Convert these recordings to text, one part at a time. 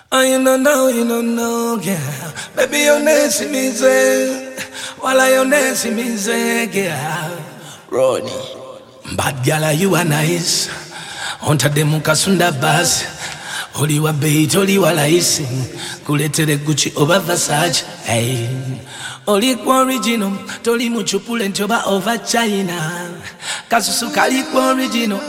Oh, you don't know, yeah. Baby, you nesi mize, wala you nesi mize, yeah. Ronnie, bad gala, you are nice. Onta de mukasunda basi, oli wa bait, oli wa laisi. Kuletere Gucci over Versace, hey. Oli kwa original, toli muchupule ntoba over China. Kasusu kali kwa original,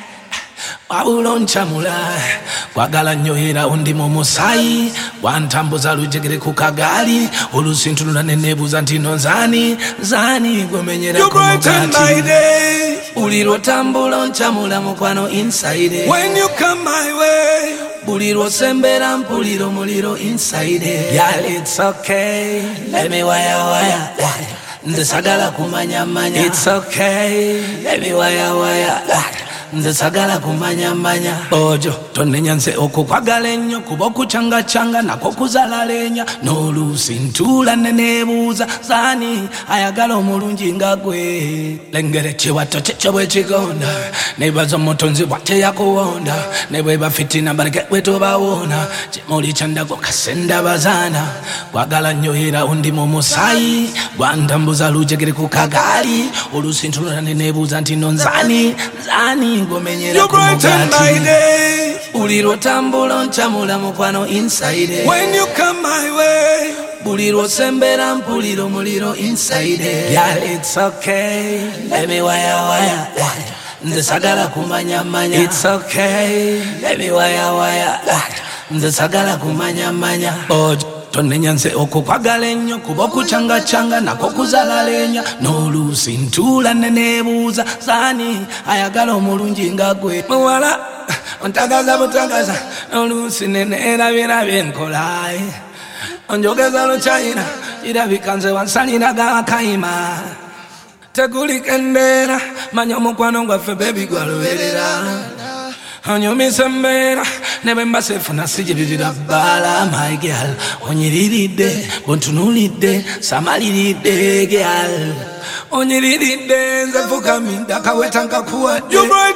Wabulon chamula kwagala nyohera undi momusai wantambuza lujegere kukagali olusintunula nenebuza ntino zani gomenyera kumugati uliro tambula nchamula mukwano inside when you come my way buliro sembera mpuliro muliro inside yeah it's okay let me waya ndesagala kumanya it's okay let me waya ndesagala kumanya ojo tonenyanse okukwagala ennyo kuba okucangacanga nako kuzala n'oluusi ntula nenebuuza zani ayagala omulungi nga gwe lengere kiwato kikyo bwe kigonda nebaza omutonzi bwate yakuwonda ne bweba fitina baleke bwe tobawona kimuli kyandago kasenda bazana kwagala nnyo era undi mu musayi gwantambuza lujegere ku kagali oluusi ntula nenebuuza nti no nzani ngomenyera kumugati uliro tambula nchamula mukwano inside when you come my way buliro sembera mpuliro muliro inside yeah it's okay let me waya ndesagala kumanya it's okay let me waya ndesagala kumanya ojo tonenyanse okukwagala ennyo kuba okucangacanga nako kuzala n'oluusi ntula nenebuuza zani ayagala omulungi nga gwe muwala ontagaza butagaza n'oluusi neneerabirabye enkola onjogeza lukyayina irabika nze wansaliraga akayima tegulika endeera manya omukwano gwaffe bebi gwaluberera onyumisa embeera ne bwe mba seefuna sigiririra bbala my girl onyiriridde bontunulidde samaliridde girl onyiriridde nze fukamidde akaweta nkakuwadde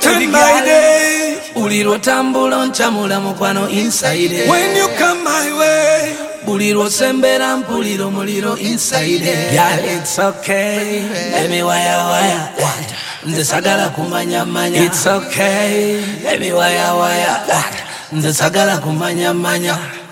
uliro tambula nchamula mukwano inside when you come my way buliro sembera mpuliro muliro inside girl it's okay let me waya ndesagala kumanya it's okay let me waya ndesagala kumanya